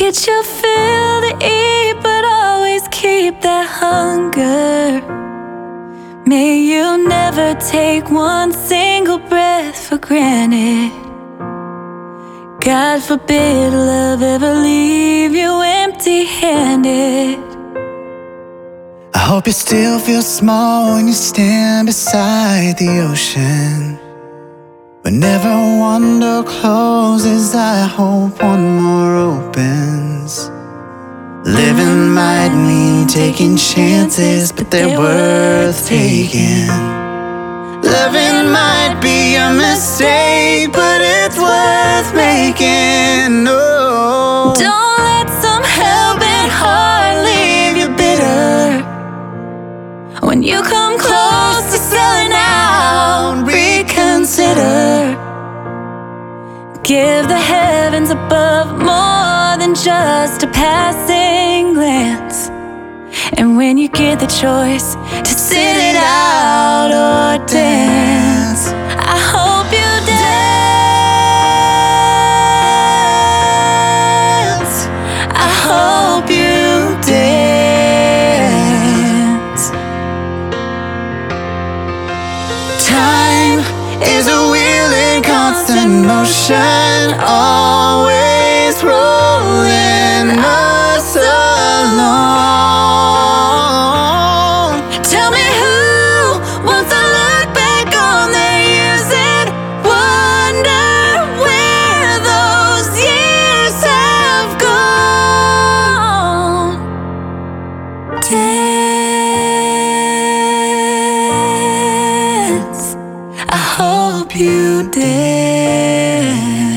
Get your fill to eat, but always keep that hunger. May you never take one single breath for granted. God forbid love ever leave you empty-handed. I hope you still feel small when you stand beside the ocean. Whenever one door closes, I hope one more opens. Living might mean taking chances, but they're worth taking. Loving might be a mistake, but it's worth making. No, don't let some hell-bent heart leave you bitter. When you come close to selling out, reconsider. Give the heavens above more than just a passing glance. And when you get the choice to sit it out or dance, I hope you dance. I hope you dance. time is a wheel in constant motion, always rolling us along. Tell me who wants to look back on their years and wonder where those years have gone. Dance. I hope you dance.